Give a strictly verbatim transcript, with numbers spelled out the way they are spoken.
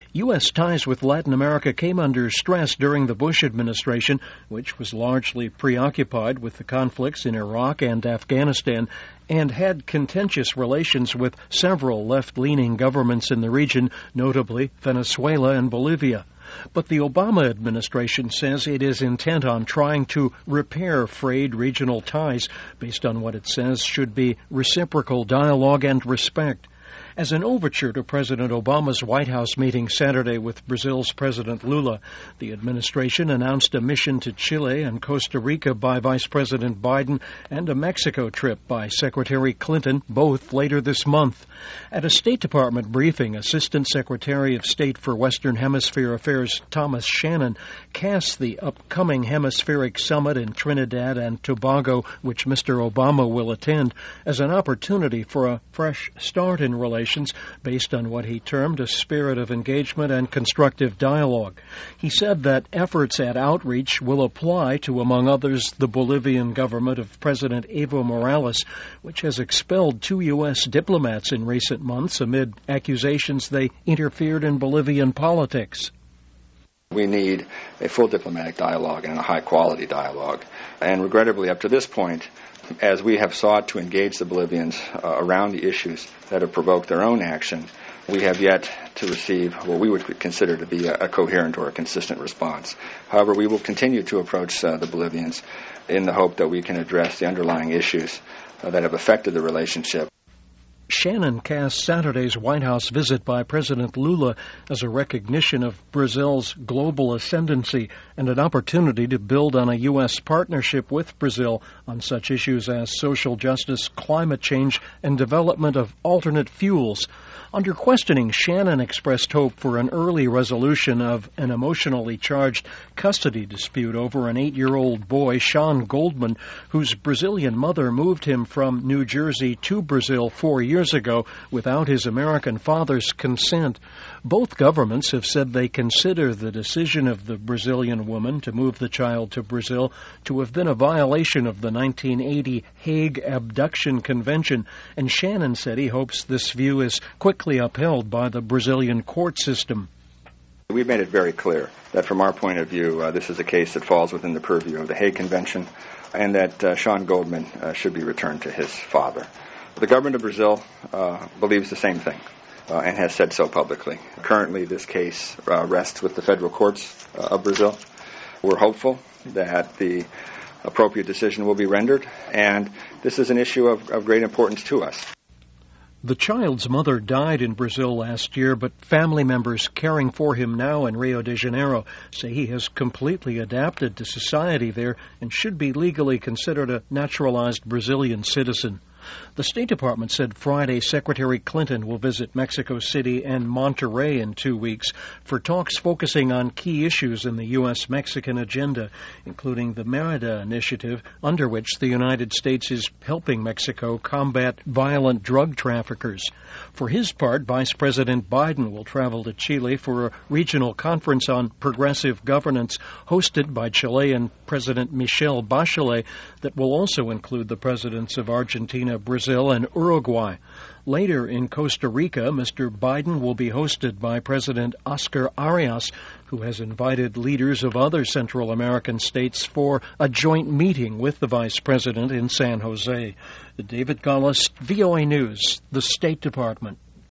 U S ties with Latin America came under stress during the Bush administration, which was largely preoccupied with the conflicts in Iraq and Afghanistan and had contentious relations with several left-leaning governments in the region, notably Venezuela and Bolivia. But the Obama administration says it is intent on trying to repair frayed regional ties based on what it says should be reciprocal dialogue and respect. As an overture to President Obama's White House meeting Saturday with Brazil's President Lula, the administration announced a mission to Chile and Costa Rica by Vice President Biden and a Mexico trip by Secretary Clinton, both later this month. At a State Department briefing, Assistant Secretary of State for Western Hemisphere Affairs Thomas Shannon cast the upcoming Hemispheric Summit in Trinidad and Tobago, which Mister Obama will attend, as an opportunity for a fresh start in relations based on what he termed a spirit of engagement and constructive dialogue. He said that efforts at outreach will apply to, among others, the Bolivian government of President Evo Morales, which has expelled two U S diplomats in recent months amid accusations they interfered in Bolivian politics. We need a full diplomatic dialogue and a high-quality dialogue. And regrettably, up to this point, as we have sought to engage the Bolivians uh, around the issues that have provoked their own action, we have yet to receive what we would consider to be a, a coherent or a consistent response. However, we will continue to approach uh, the Bolivians in the hope that we can address the underlying issues uh, that have affected the relationship. Shannon cast Saturday's White House visit by President Lula as a recognition of Brazil's global ascendancy and an opportunity to build on a U S partnership with Brazil on such issues as social justice, climate change, and development of alternate fuels. Under questioning, Shannon expressed hope for an early resolution of an emotionally charged custody dispute over an eight-year-old boy, Sean Goldman, whose Brazilian mother moved him from New Jersey to Brazil four years ago without his American father's consent. Both governments have said they consider the decision of the Brazilian woman to move the child to Brazil to have been a violation of the nineteen eighty Hague Abduction Convention, and Shannon said he hopes this view is quickly upheld by the Brazilian court system. We've made it very clear that from our point of view, uh, this is a case that falls within the purview of the Hague Convention and that uh, Sean Goldman uh, should be returned to his father. The government of Brazil uh, believes the same thing uh, and has said so publicly. Currently, this case uh, rests with the federal courts uh, of Brazil. We're hopeful that the appropriate decision will be rendered, and this is an issue of, of great importance to us. The child's mother died in Brazil last year, but family members caring for him now in Rio de Janeiro say he has completely adapted to society there and should be legally considered a naturalized Brazilian citizen. The State Department said Friday Secretary Clinton will visit Mexico City and Monterrey in two weeks for talks focusing on key issues in the U S Mexican agenda, including the Merida initiative, under which the United States is helping Mexico combat violent drug traffickers. For his part, Vice President Biden will travel to Chile for a regional conference on progressive governance hosted by Chilean President Michelle Bachelet that will also include the presidents of Argentina, Brazil, and Uruguay. Later in Costa Rica, Mister Biden will be hosted by President Oscar Arias, who has invited leaders of other Central American states for a joint meeting with the Vice President in San Jose. David Gullis, V O A News, the State Department.